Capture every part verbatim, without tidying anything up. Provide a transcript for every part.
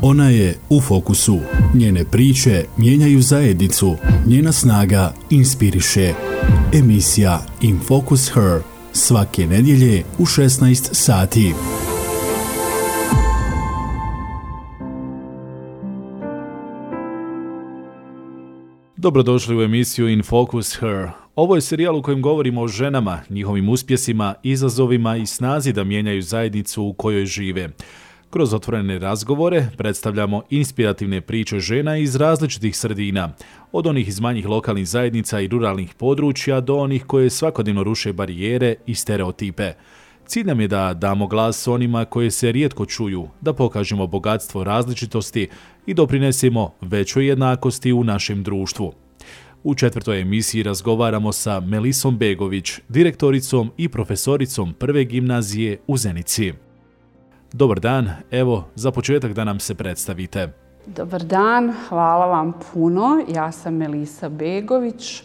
Ona je u fokusu. Njene priče mijenjaju zajednicu. Njena snaga inspiriše. Emisija In Focus Her. Svake nedjelje u šesnaest sati. Dobrodošli u emisiju In Focus Her. Ovo je serijal u kojem govorimo o ženama, njihovim uspjesima, izazovima i snazi da mijenjaju zajednicu u kojoj žive. Kroz otvorene razgovore predstavljamo inspirativne priče žena iz različitih sredina, od onih iz manjih lokalnih zajednica i ruralnih područja do onih koje svakodnevno ruše barijere i stereotipe. Cilj nam je da damo glas onima koje se rijetko čuju, da pokažemo bogatstvo različitosti i doprinesemo većoj jednakosti u našem društvu. U četvrtoj emisiji razgovaramo sa Melisom Begović, direktoricom i profesoricom prve gimnazije u Zenici. Dobar dan, evo za početak da nam se predstavite. Dobar dan, hvala vam puno. Ja sam Melisa Begović,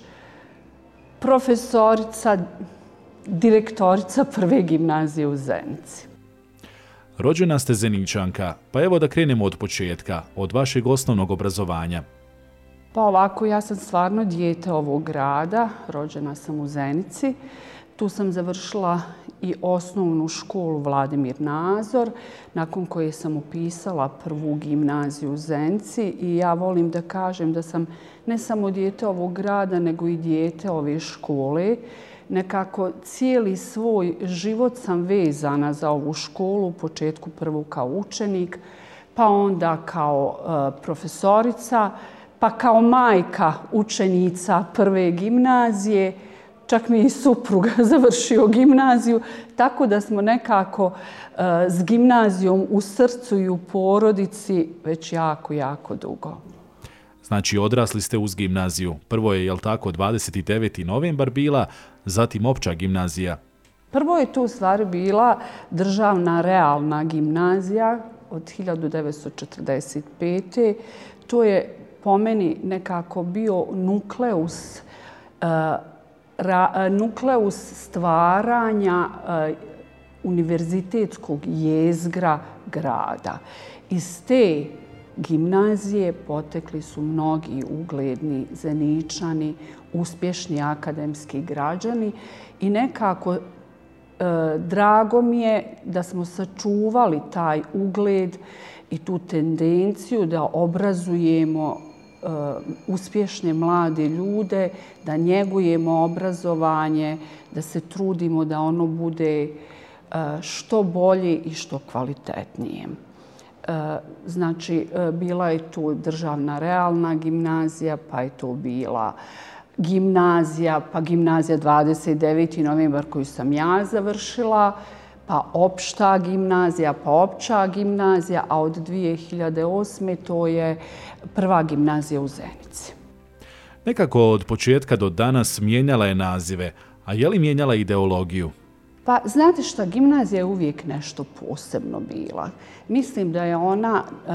profesorica, direktorica prve gimnazije u Zenici. Rođena ste Zeničanka, pa evo da krenemo od početka, od vašeg osnovnog obrazovanja. Pa ovako, ja sam stvarno dijete ovog grada, rođena sam u Zenici. Tu sam završila i osnovnu školu Vladimir Nazor, nakon koje sam upisala prvu gimnaziju u Zenici i ja volim da kažem da sam ne samo dijete ovog grada, nego i dijete ove škole. Nekako cijeli svoj život sam vezana za ovu školu, u početku prvo kao učenik, pa onda kao uh, profesorica, pa kao majka učenica prve gimnazije. Čak mi je i supruga završio gimnaziju, tako da smo nekako uh, s gimnazijom u srcu i u porodici već jako, jako dugo. Znači, odrasli ste uz gimnaziju. Prvo je, jel tako, dvadeset deveti novembar bila, zatim opća gimnazija. Prvo je tu u stvari bila državna realna gimnazija od hiljadu devetsto četrdeset pete. To je po meni nekako bio nukleus uh, Ra, nukleus stvaranja uh, univerzitetskog jezgra grada. Iz te gimnazije potekli su mnogi ugledni Zeničani, uspješni akademski građani i nekako uh, drago mi je da smo sačuvali taj ugled i tu tendenciju da obrazujemo Uh, uspješne mlade ljude, da njegujemo obrazovanje, da se trudimo da ono bude uh, što bolje i što kvalitetnije. Uh, znači, uh, bila je tu državna realna gimnazija, pa je to bila gimnazija, pa gimnazija dvadeset deveti novembar koju sam ja završila, pa opšta gimnazija, pa opća gimnazija, a od dvije hiljade osme to je prva gimnazija u Zenici. Nekako od početka do danas mijenjala je nazive, a je li mijenjala ideologiju? Pa znate šta, gimnazija je uvijek nešto posebno bila. Mislim da je ona e,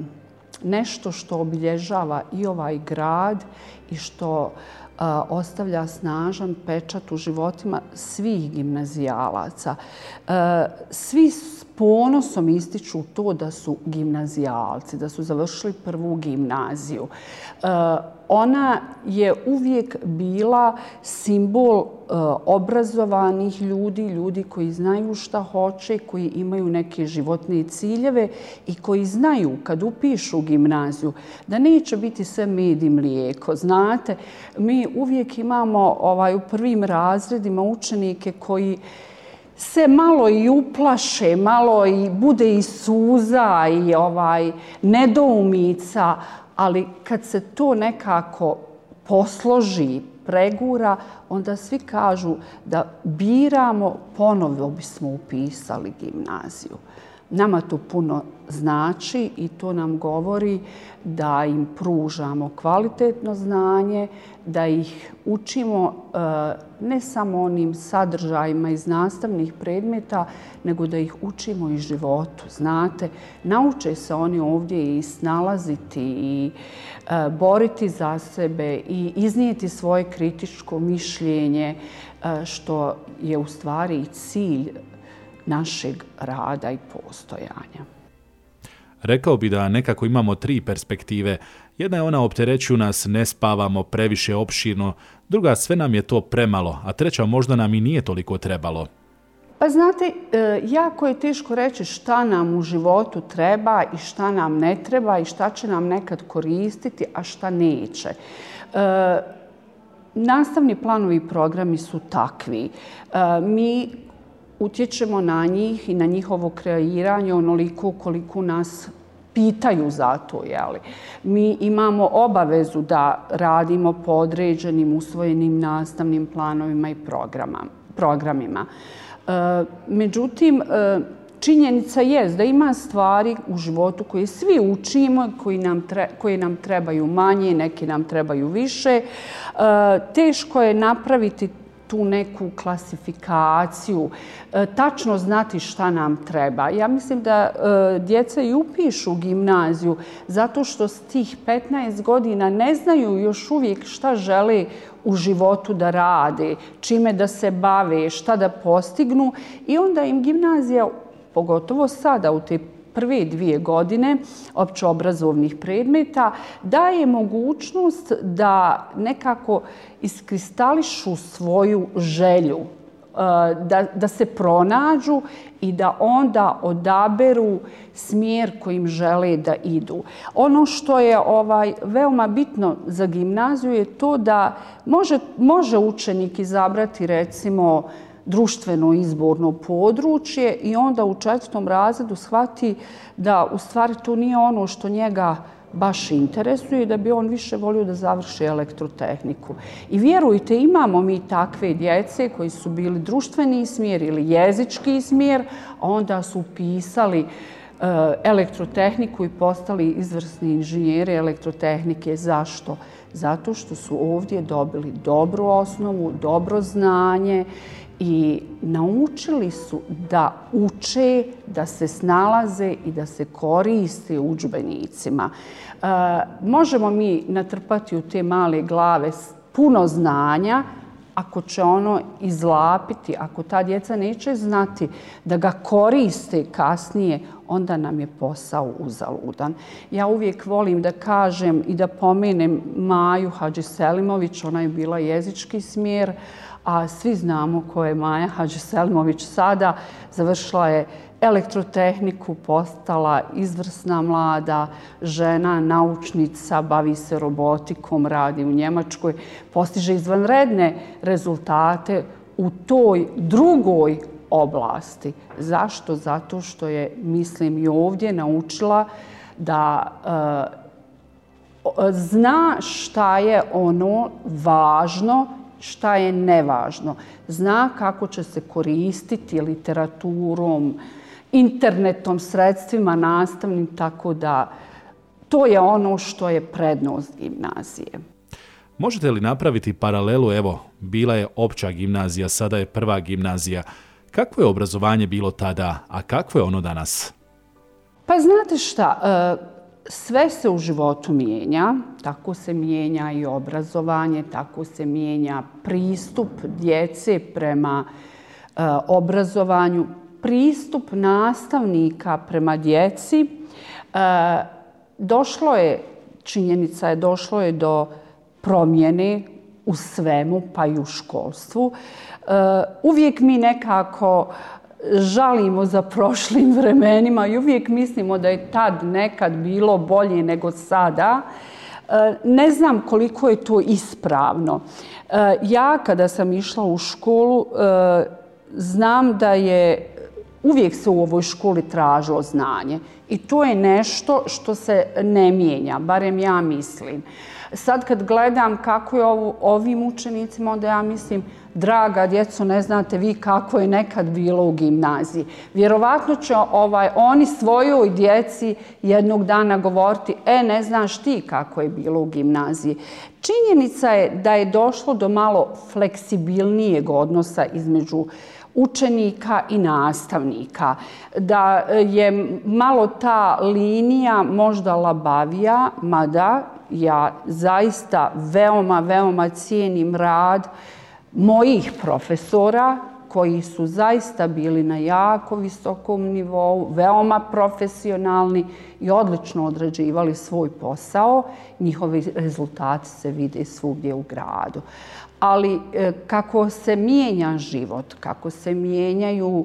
nešto što obilježava i ovaj grad i što Uh, ostavlja snažan pečat u životima svih gimnazijalaca. Uh, svi s ponosom ističu to da su gimnazijalci, da su završili prvu gimnaziju. Uh, ona je uvijek bila simbol uh, obrazovanih ljudi, ljudi koji znaju šta hoće, koji imaju neke životne ciljeve i koji znaju kad upišu gimnaziju da neće biti sve med i mlijeko. Znate, mi uvijek imamo ovaj, u prvim razredima učenike koji se malo i uplaše, malo i bude i suza i ovaj, nedoumica, ali kad se to nekako posloži, pregura, onda svi kažu da biramo, ponovo bismo upisali gimnaziju. Nama to puno znači i to nam govori da im pružamo kvalitetno znanje, da ih učimo ne samo onim sadržajima iz nastavnih predmeta, nego da ih učimo i životu. Znate, nauče se oni ovdje i snalaziti i boriti za sebe i iznijeti svoje kritičko mišljenje, što je u stvari cilj našeg rada i postojanja. Rekao bi da nekako imamo tri perspektive. Jedna je ona opterećuju nas, ne spavamo, previše opširno, druga sve nam je to premalo, a treća možda nam i nije toliko trebalo. Pa znate, jako je teško reći šta nam u životu treba i šta nam ne treba i šta će nam nekad koristiti, a šta neće. E, nastavni planovi i programi su takvi. E, mi utječemo na njih i na njihovo kreiranje onoliko koliko nas pitaju za to. Jeli. Mi imamo obavezu da radimo po određenim usvojenim nastavnim planovima i programima. Međutim, činjenica je da ima stvari u životu koje svi učimo, koje nam trebaju manje, neki nam trebaju više. Teško je napraviti tu neku klasifikaciju, tačno znati šta nam treba. Ja mislim da djeca i upišu gimnaziju zato što s tih petnaest godina ne znaju još uvijek šta žele u životu da rade, čime da se bave, šta da postignu i onda im gimnazija, pogotovo sada u te prve dvije godine općeobrazovnih predmeta, daje mogućnost da nekako iskristališu svoju želju, da, da se pronađu i da onda odaberu smjer kojim žele da idu. Ono što je ovaj, veoma bitno za gimnaziju je to da može, može učenik izabrati recimo društveno izborno područje i onda u četvrtom razredu shvati da u stvari to nije ono što njega baš interesuje i da bi on više volio da završi elektrotehniku. I vjerujte, imamo mi takve djece koji su bili društveni smjer ili jezički smjer, a onda su upisali elektrotehniku i postali izvrsni inženjeri elektrotehnike. Zašto? Zato što su ovdje dobili dobru osnovu, dobro znanje i naučili su da uče, da se snalaze i da se koriste udžbenicima. E, možemo mi natrpati u te male glave puno znanja, ako će ono izlapiti, ako ta djeca neće znati da ga koriste kasnije, onda nam je posao uzaludan. Ja uvijek volim da kažem i da pomenem Maju Hadžiselimović, ona je bila jezički smjer, a svi znamo ko je Maja Hadžiselimović sada. Završila je elektrotehniku, postala izvrsna mlada žena, naučnica, bavi se robotikom, radi u Njemačkoj, postiže izvanredne rezultate u toj drugoj oblasti. Zašto? Zato što je, mislim, i ovdje naučila da e, zna šta je ono važno, šta je nevažno. Zna kako će se koristiti literaturom, internetom, sredstvima nastavnim, tako da to je ono što je prednost gimnazije. Možete li napraviti paralelu, evo, bila je opća gimnazija, sada je prva gimnazija. Kakvo je obrazovanje bilo tada, a kakvo je ono danas? Pa znate šta, sve se u životu mijenja, tako se mijenja i obrazovanje, tako se mijenja pristup djece prema obrazovanju, pristup nastavnika prema djeci. Došlo je, činjenica je, došlo je do promjene u svemu, pa i u školstvu. Uvijek mi nekako žalimo za prošlim vremenima i uvijek mislimo da je tad nekad bilo bolje nego sada. Ne znam koliko je to ispravno. Ja kada sam išla u školu, znam da je uvijek se u ovoj školi tražilo znanje. I to je nešto što se ne mijenja, barem ja mislim. Sad kad gledam kako je ovo, ovim učenicima, onda ja mislim, draga djeco, ne znate vi kako je nekad bilo u gimnaziji. Vjerovatno će ovaj, oni svojoj djeci jednog dana govoriti, e, ne znaš ti kako je bilo u gimnaziji. Činjenica je da je došlo do malo fleksibilnijeg odnosa između učenika i nastavnika. Da je malo ta linija možda labavija, mada ja zaista veoma, veoma cijenim rad mojih profesora koji su zaista bili na jako visokom nivou, veoma profesionalni i odlično odrađivali svoj posao. Njihovi rezultati se vide svugdje u gradu. Ali kako se mijenja život, kako se mijenjaju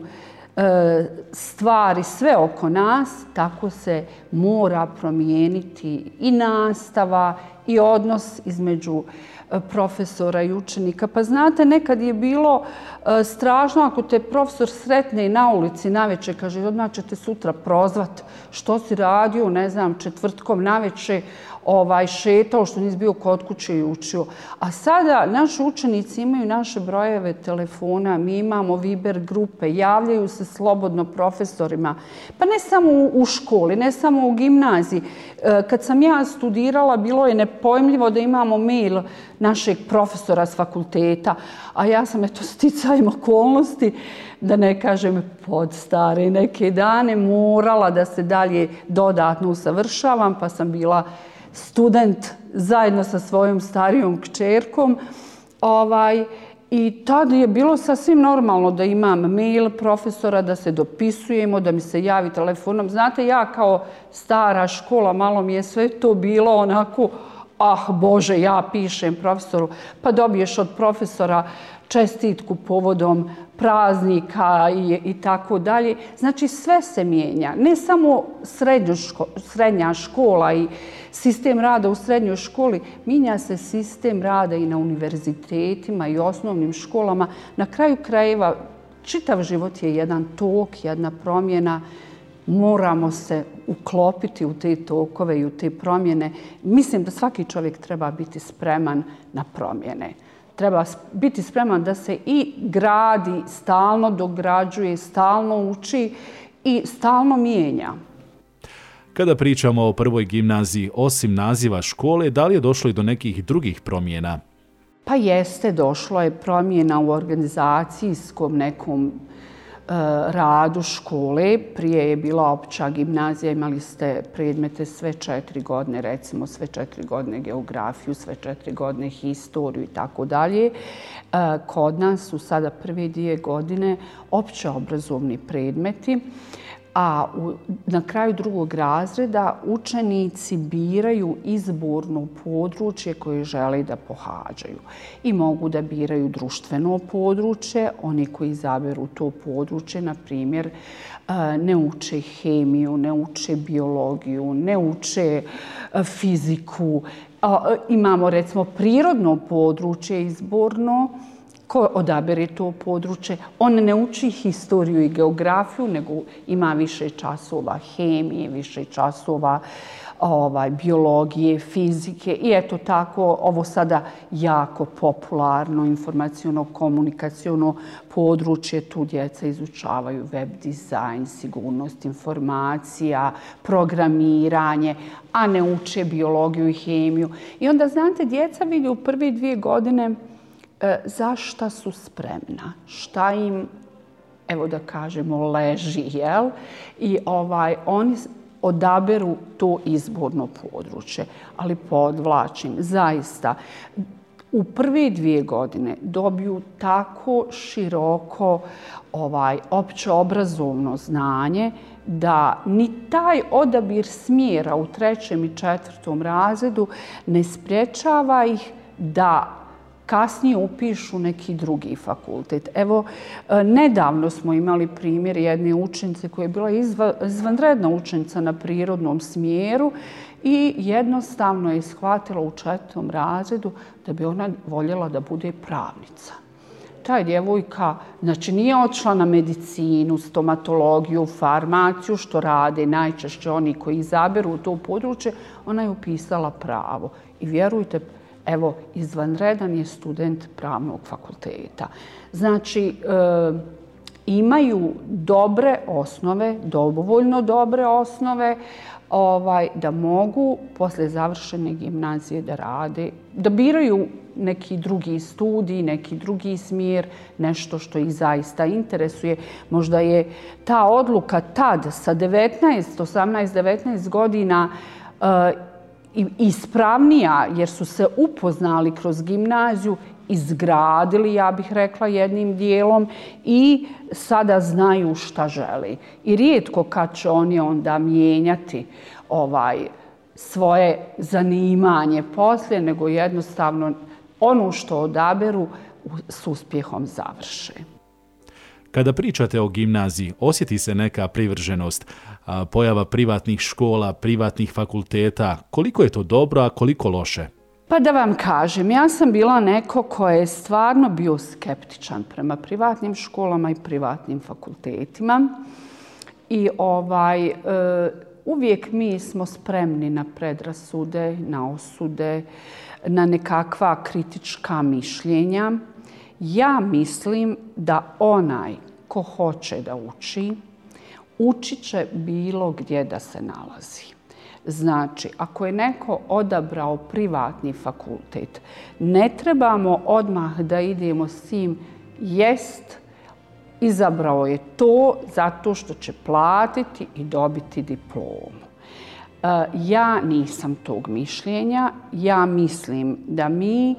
stvari sve oko nas, tako se mora promijeniti i nastava i odnos između profesora i učenika. Pa znate, nekad je bilo strašno ako te profesor sretne na ulici navečer, kaže odmah će te sutra prozvat što si radio, ne znam, četvrtkom navečer, ovaj, šetao, što nisi bio kod kuće i učio. A sada naši učenici imaju naše brojeve telefona, mi imamo Viber grupe, javljaju se slobodno profesorima. Pa ne samo u školi, ne samo u gimnaziji. Kad sam ja studirala, bilo je nepojmljivo da imamo mail našeg profesora s fakulteta, a ja sam eto sticajem okolnosti, da ne kažem pod stare neke dane, morala da se dalje dodatno usavršavam, pa sam bila student zajedno sa svojom starijom kćerkom. Ovaj, I tada je bilo sasvim normalno da imam mail profesora, da se dopisujemo, da mi se javi telefonom. Znate, ja kao stara škola, malo mi je sve to bilo onako, ah Bože, ja pišem profesoru, pa dobiješ od profesora čestitku povodom praznika i, i tako dalje. Znači, sve se mijenja. Ne samo ško, srednja škola i sistem rada u srednjoj školi, mijenja se sistem rada i na univerzitetima i osnovnim školama. Na kraju krajeva, čitav život je jedan tok, jedna promjena. Moramo se uklopiti u te tokove i u te promjene. Mislim da svaki čovjek treba biti spreman na promjene. Treba biti spreman da se i gradi, stalno dograđuje, stalno uči i stalno mijenja. Kada pričamo o prvoj gimnaziji, osim naziva škole, da li je došlo i do nekih drugih promjena? Pa jeste, došlo je promjena u organizacijskom nekom radu škole. Prije je bila opća gimnazija, imali ste predmete sve četiri godine, recimo sve četiri godine geografiju, sve četiri godine historiju i tako dalje. Kod nas su sada prve dvije godine opće obrazovni predmeti, a u, na kraju drugog razreda učenici biraju izborno područje koje žele da pohađaju. I mogu da biraju društveno područje. Oni koji izaberu to područje, na primjer, ne uče hemiju, ne uče biologiju, ne uče fiziku. Imamo, recimo, prirodno područje izborno. Ko odabere to područje, on ne uči historiju i geografiju, nego ima više časova hemije, više časova ovaj, biologije, fizike i eto tako, ovo sada jako popularno informaciono-komunikaciono područje. Tu djeca izučavaju web dizajn, sigurnost informacija, programiranje, a ne uče biologiju i hemiju. I onda, znate, djeca vide u prve dvije godine za šta su spremna, šta im, evo da kažemo, leži, jel? I ovaj, oni odaberu to izborno područje. Ali podvlačim, zaista, u prve dvije godine dobiju tako široko ovaj, općeobrazovno znanje da ni taj odabir smjera u trećem i četvrtom razredu ne sprječava ih da kasnije upišu neki drugi fakultet. Evo, nedavno smo imali primjer jedne učenice koja je bila izva, izvanredna učenica na prirodnom smjeru i jednostavno je shvatila u četvrtom razredu da bi ona voljela da bude pravnica. Ta je djevojka, znači nije otišla na medicinu, stomatologiju, farmaciju, što rade najčešće oni koji izaberu to područje, ona je upisala pravo. I vjerujte, evo, izvanredan je student pravnog fakulteta. Znači, e, imaju dobre osnove, dovoljno dobre osnove, ovaj, da mogu posle završene gimnazije da rade, da biraju neki drugi studij, neki drugi smjer, nešto što ih zaista interesuje. Možda je ta odluka tad sa devetnaest, osamnaest, devetnaest godina e, ispravnija jer su se upoznali kroz gimnaziju izgradili, ja bih rekla, jednim dijelom i sada znaju šta želi. I rijetko kad će oni onda mijenjati ovaj, svoje zanimanje poslije, nego jednostavno ono što odaberu s uspjehom završe. Kada pričate o gimnaziji, osjeti se neka privrženost, pojava privatnih škola, privatnih fakulteta. Koliko je to dobro, a koliko loše? Pa da vam kažem, ja sam bila neko ko je stvarno bio skeptičan prema privatnim školama i privatnim fakultetima. I ovaj, e, uvijek mi smo spremni na predrasude, na osude, na nekakva kritička mišljenja. Ja mislim da onaj ko hoće da uči, učit će bilo gdje da se nalazi. Znači, ako je neko odabrao privatni fakultet, ne trebamo odmah da idemo s tim, jest, izabrao je to zato što će platiti i dobiti diplomu. Ja nisam tog mišljenja. Ja mislim da mi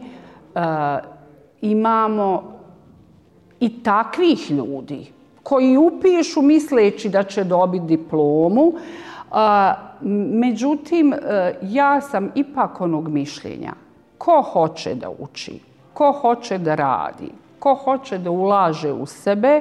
imamo i takvih ljudi koji upišu misleći da će dobiti diplomu. Međutim, ja sam ipak onog mišljenja. Ko hoće da uči, ko hoće da radi, ko hoće da ulaže u sebe,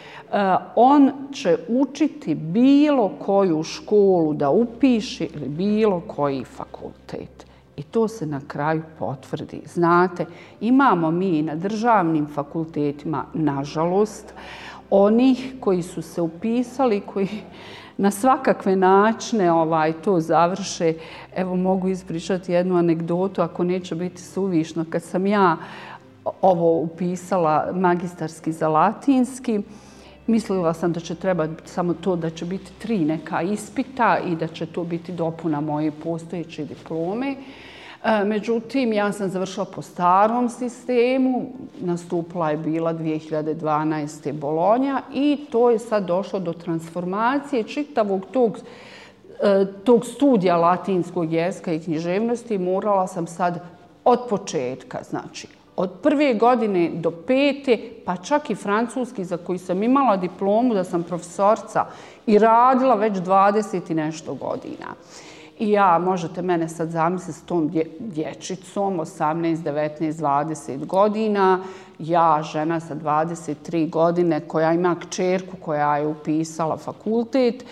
on će učiti bilo koju školu da upiše ili bilo koji fakultet. I to se na kraju potvrdi. Znate, imamo mi na državnim fakultetima, nažalost, onih koji su se upisali, koji na svakakve načine ovaj, to završe. Evo, mogu ispričati jednu anegdotu, ako neće biti suvišno. Kad sam ja ovo upisala magistarski za latinski, mislila sam da će trebati samo to da će biti tri neka ispita i da će to biti dopuna moje postojeće diplome. Međutim, ja sam završila po starom sistemu, nastupila je bila dvije hiljade dvanaeste. Bolonja i to je sad došlo do transformacije čitavog tog, tog studija latinskog jezika i književnosti. Morala sam sad od početka, znači od prve godine do pete, pa čak i francuski za koji sam imala diplomu da sam profesorca i radila već dvadeset i nešto godina. I ja, možete mene sad zamisliti s tom dječicom, osamnaest, devetnaest, dvadeset godina. Ja, žena sa dvadeset tri godine, koja ima kćerku koja je upisala fakultet,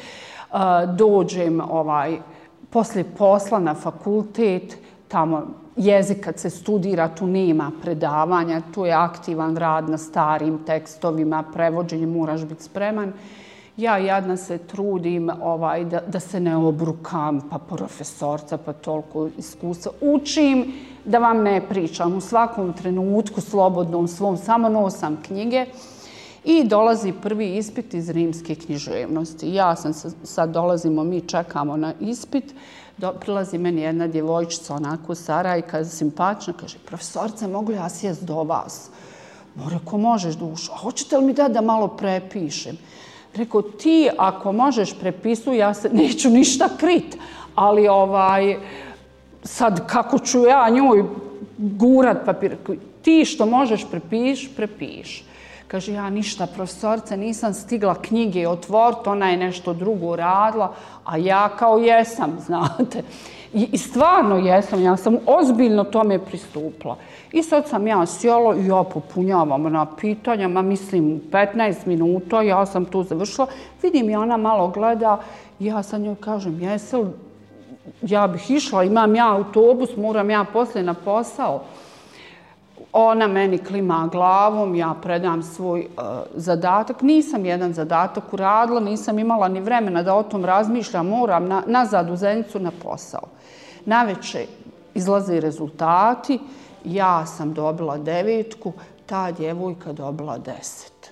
dođem ovaj, poslije posla na fakultet, tamo jezik kad se studira, tu nema predavanja, tu je aktivan rad na starim tekstovima, prevođenje, moraš biti spreman. Ja jadna se trudim ovaj, da, da se ne obrukam, pa profesorca, pa toliko iskustva. Učim da vam ne pričam u svakom trenutku slobodnom svom, samo nosam knjige. I dolazi prvi ispit iz rimske književnosti. Ja sam sad dolazimo, mi čekamo na ispit. Do, prilazi meni jedna djevojčica, onako Sarajka, simpatična, kaže, profesorce, mogu ja sjest do vas? Rekao, možeš dušo. A hoćete li mi da da malo prepišem? Rekao, ti ako možeš prepisuj, ja se neću ništa krit. Ali ovaj, sad kako ću ja njoj gurat papir? Ti što možeš prepiš, prepiš. Kaže, ja ništa, profesorce, nisam stigla knjige otvoriti, ona je nešto drugo radila, a ja kao jesam, znate. I, i stvarno jesam, ja sam ozbiljno tome pristupila. I sad sam ja sjela i ja popunjavam na pitanja, ma mislim petnaest minuta, ja sam tu završila. Vidim i ona malo gleda, ja sad njoj kažem, jesel, ja bih išla, imam ja autobus, moram ja poslije na posao. Ona meni klima glavom, ja predam svoj uh, zadatak. Nisam jedan zadatak uradila, nisam imala ni vremena da o tom razmišljam, moram na, nazad u Zenicu na posao. Navečer izlaze rezultati, ja sam dobila devetku, ta djevojka dobila deset.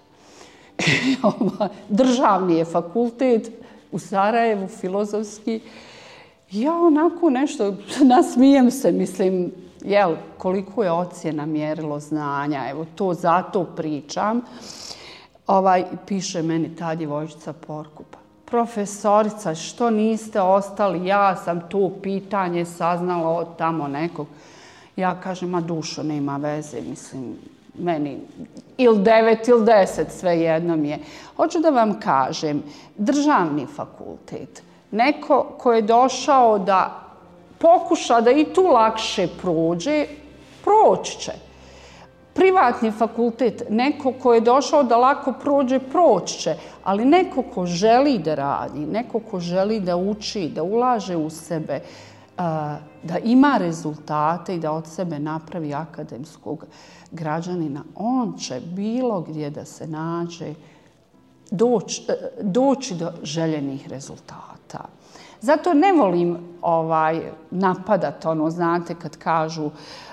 Državni je fakultet u Sarajevu, filozofski. Ja onako nešto, nasmijem se, mislim, jel, koliko je ocjena mjerilo znanja, evo to zato pričam. Ovaj, piše meni ta djevojčica Porkupa. Profesorica, što niste ostali? Ja sam to pitanje saznala od tamo nekog. Ja kažem, ma dušo, nema veze, mislim, meni ili devet ili deset, sve jedno mi je. Hoću da vam kažem, državni fakultet, neko ko je došao da pokuša da i tu lakše prođe, proći će. Privatni fakultet, neko ko je došao da lako prođe, proći će, ali neko ko želi da radi, neko ko želi da uči, da ulaže u sebe, da ima rezultate i da od sebe napravi akademskog građanina, on će bilo gdje da se nađe doći, doći do željenih rezultata. Zato ne volim ovaj, napadat, ono, znate, kad kažu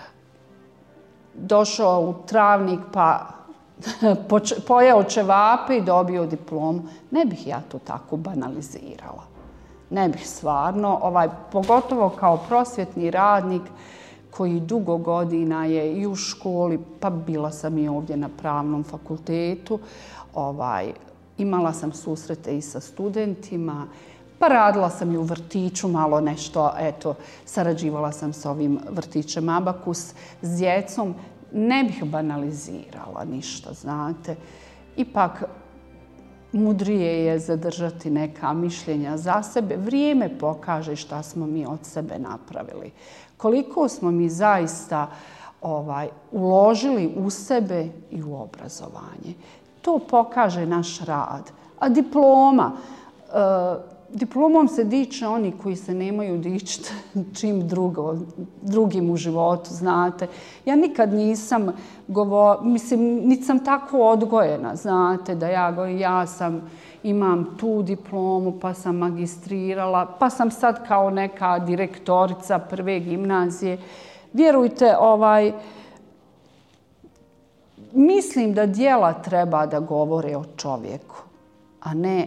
došao u Travnik pa pojeo ćevape i dobio diplomu. Ne bih ja to tako banalizirala. Ne bih stvarno, ovaj, pogotovo kao prosvjetni radnik koji dugo godina je i u školi, pa bila sam i ovdje na pravnom fakultetu, ovaj, imala sam susrete i sa studentima, pa radila sam i u vrtiću malo nešto, eto, sarađivala sam sa ovim vrtićem Abakus s djecom. Ne bih banalizirala ništa, znate. Ipak, mudrije je zadržati neka mišljenja za sebe. Vrijeme pokaže šta smo mi od sebe napravili. Koliko smo mi zaista ovaj, uložili u sebe i u obrazovanje. To pokaže naš rad. A diploma, e, diplomom se diče oni koji se nemaju dičiti čim drugo, drugim u životu, znate. Ja nikad nisam govorila, mislim, niti sam tako odgojena, znate, da ja govorim, ja sam, imam tu diplomu, pa sam magistrirala, pa sam sad kao neka direktorica prve gimnazije. Vjerujte, ovaj, mislim da djela treba da govore o čovjeku, a ne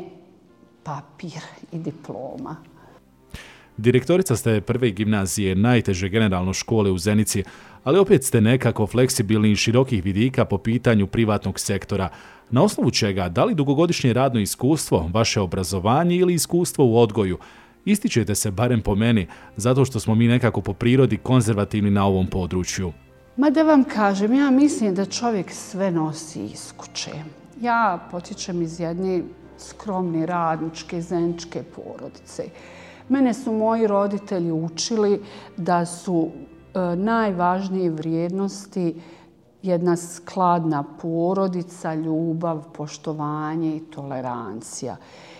papir i diploma. Direktorica ste prve gimnazije najteže generalno škole u Zenici, ali opet ste nekako fleksibilni i širokih vidika po pitanju privatnog sektora. Na osnovu čega, da li dugogodišnje radno iskustvo, vaše obrazovanje ili iskustvo u odgoju? Ističete se, barem po meni, zato što smo mi nekako po prirodi konzervativni na ovom području. Ma da vam kažem, ja mislim da čovjek sve nosi iz kuće. Ja potičem iz jedne skromne radničke, zeničke porodice. Mene su moji roditelji učili da su e, najvažnije vrijednosti jedna skladna porodica, ljubav, poštovanje i tolerancija.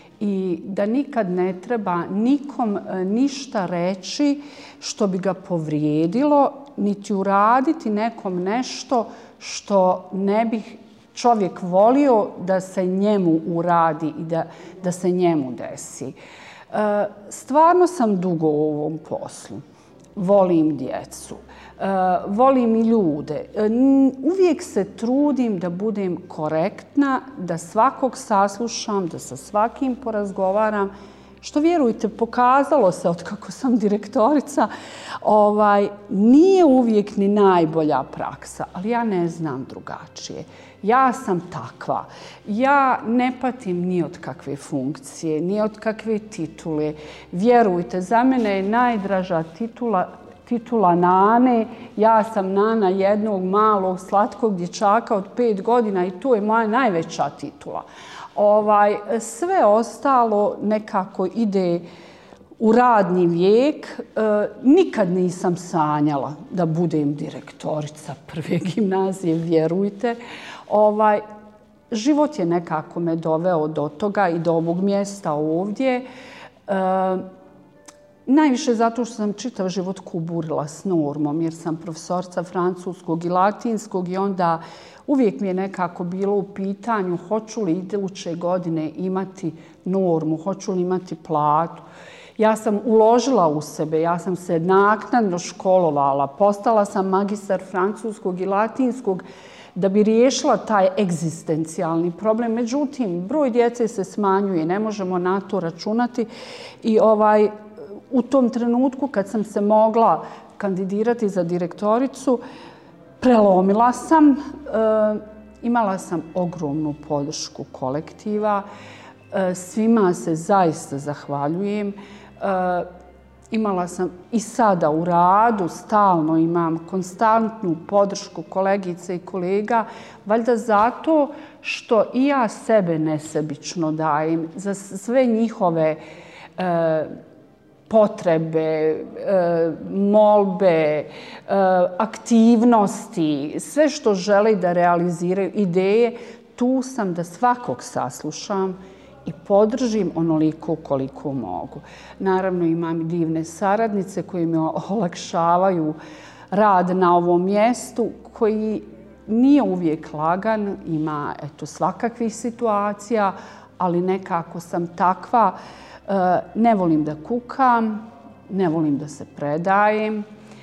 I da nikad ne treba nikom ništa reći što bi ga povrijedilo, niti uraditi nekom nešto što ne bih čovjek volio da se njemu uradi i da, da se njemu desi. E, stvarno sam dugo u ovom poslu. Volim djecu. E, volim i ljude. E, uvijek se trudim da budem korektna, da svakog saslušam, da sa svakim porazgovaram. Što, vjerujte, pokazalo se od kako sam direktorica, ovaj, nije uvijek ni najbolja praksa, ali ja ne znam drugačije. Ja sam takva. Ja ne patim ni od kakve funkcije, ni od kakve titule. Vjerujte, za mene je najdraža titula titula Nane. Ja sam Nana jednog malog slatkog dječaka od pet godina i to je moja najveća titula. Ovaj, sve ostalo nekako ide u radni vijek. E, nikad nisam sanjala da budem direktorica prve gimnazije, vjerujte. Ovaj, život je nekako me doveo do toga i do ovog mjesta ovdje. E, najviše zato što sam čitav život kuburila s normom, jer sam profesorca francuskog i latinskog i onda uvijek mi je nekako bilo u pitanju hoću li iduće godine imati normu, hoću li imati platu. Ja sam uložila u sebe, ja sam se naknadno školovala, postala sam magistar francuskog i latinskog da bi riješila taj egzistencijalni problem. Međutim, broj djece se smanjuje, ne možemo na to računati i ovaj, u tom trenutku kad sam se mogla kandidirati za direktoricu, prelomila sam, e, imala sam ogromnu podršku kolektiva, e, svima se zaista zahvaljujem. E, imala sam i sada u radu, stalno imam konstantnu podršku kolegice i kolega, valjda zato što i ja sebe nesebično dajem za sve njihove e, potrebe, e, molbe, e, aktivnosti, sve što žele da realiziraju, ideje, tu sam da svakog saslušam i podržim onoliko koliko mogu. Naravno, imam i divne saradnice koji mi olakšavaju rad na ovom mjestu, koji nije uvijek lagan, ima eto, svakakvih situacija, ali nekako sam takva. Ne volim da kukam, ne volim da se predajem.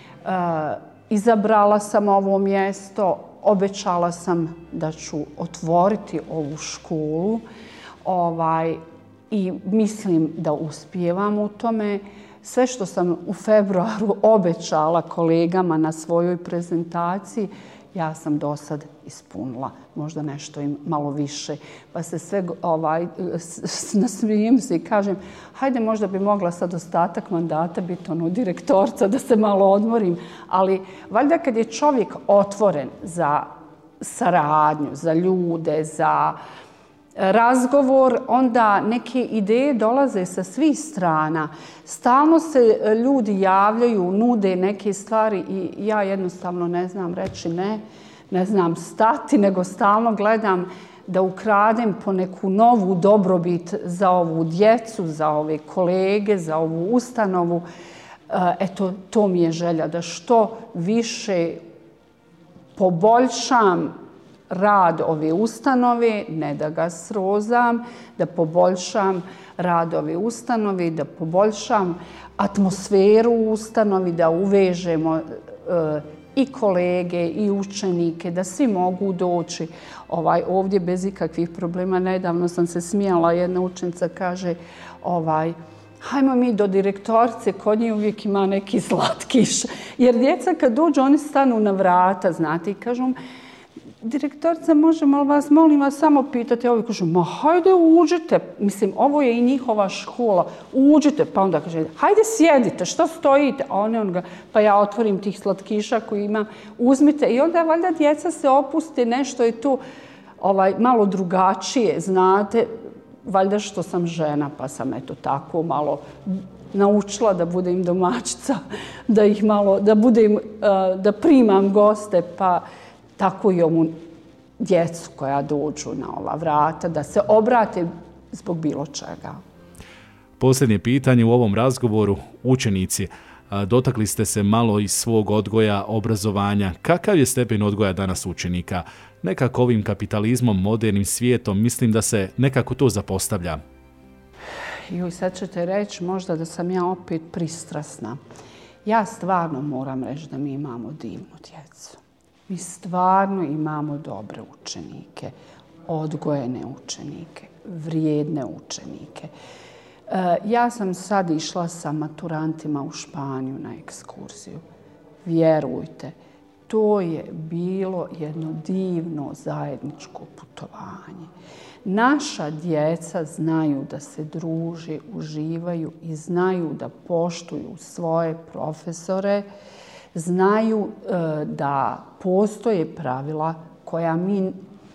Izabrala sam ovo mjesto, obećala sam da ću otvoriti ovu školu. Ovaj, i mislim da uspijevam u tome. Sve što sam u februaru obećala kolegama na svojoj prezentaciji, ja sam do sad ispunila. Možda nešto im malo više. Pa se sve ovaj, nasmijem se i kažem, hajde možda bi mogla sad ostatak mandata biti ono direktorca da se malo odmorim. Ali valjda kad je čovjek otvoren za saradnju, za ljude, za razgovor, onda neke ideje dolaze sa svih strana. Stalno se ljudi javljaju, nude neke stvari i ja jednostavno ne znam reći ne, ne znam stati, nego stalno gledam da ukradem po neku novu dobrobit za ovu djecu, za ove kolege, za ovu ustanovu. Eto, to mi je želja, da što više poboljšam rad ove ustanove, ne da ga srozam, da poboljšam rad ove ustanove, da poboljšam atmosferu u ustanovi, da uvežemo e, i kolege i učenike, da svi mogu doći ovaj, ovdje bez ikakvih problema. Nedavno sam se smijala, jedna učenica kaže, ovaj, hajmo mi do direktorice, kod nje uvijek ima neki slatkiš. Jer djeca kad dođu, oni stanu na vrata, znate, i kažu, direktorica, možemo li vas, molim vas, samo pitati? Ovi kažu, ma hajde uđite. Mislim, ovo je i njihova škola. Uđite. Pa onda kaže, hajde sjedite, što stojite? A one on ga, pa ja otvorim tih slatkiša koji imam, uzmite. I onda valjda djeca se opuste, nešto je tu ovaj, malo drugačije, znate. Valjda što sam žena, pa sam eto tako malo naučila da budem domaćica, da ih malo, da budem, da primam goste, pa tako i ovu djecu koja dođu na ova vrata, da se obrate zbog bilo čega. Posljednje pitanje u ovom razgovoru, učenici. Dotakli ste se malo iz svog odgoja, obrazovanja. Kakav je stepen odgoja danas učenika? Nekako ovim kapitalizmom, modernim svijetom, mislim da se nekako to zapostavlja. Joj, sad ćete reći možda da sam ja opet pristrasna. Ja stvarno moram reći da mi imamo divnu djecu. Mi stvarno imamo dobre učenike, odgojene učenike, vrijedne učenike. Ja sam sad išla sa maturantima u Španiju na ekskurziju. Vjerujte, to je bilo jedno divno zajedničko putovanje. Naša djeca znaju da se druže, uživaju i znaju da poštuju svoje profesore, znaju da postoje pravila koja mi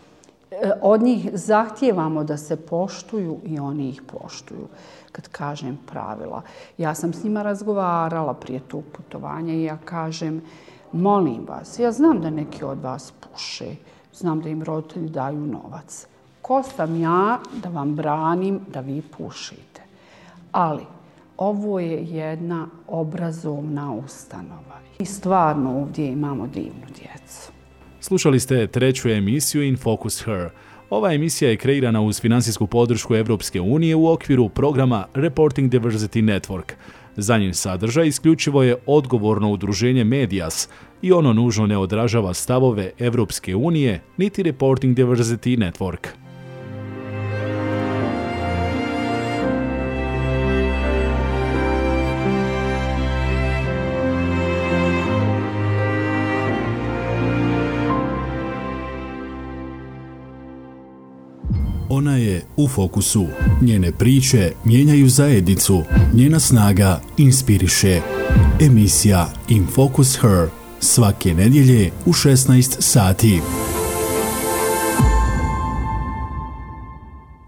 od njih zahtijevamo da se poštuju i oni ih poštuju. Kad kažem pravila, ja sam s njima razgovarala prije tog putovanja i ja kažem, molim vas, ja znam da neki od vas puše, znam da im roditelji daju novac. Ko sam ja da vam branim da vi pušite? Ali ovo je jedna obrazovna ustanova i stvarno ovdje imamo divnu djecu. Slušali ste treću emisiju In Focus Her. Ova emisija je kreirana uz financijsku podršku Evropske unije u okviru programa Reporting Diversity Network. Za njen sadržaj isključivo je odgovorno udruženje Medias i ono nužno ne odražava stavove Evropske unije niti Reporting Diversity Network. Ona je u fokusu. Njene priče mijenjaju zajednicu. Njena snaga inspiriše. Emisija In Focus Her svake nedjelje u šesnaest sati.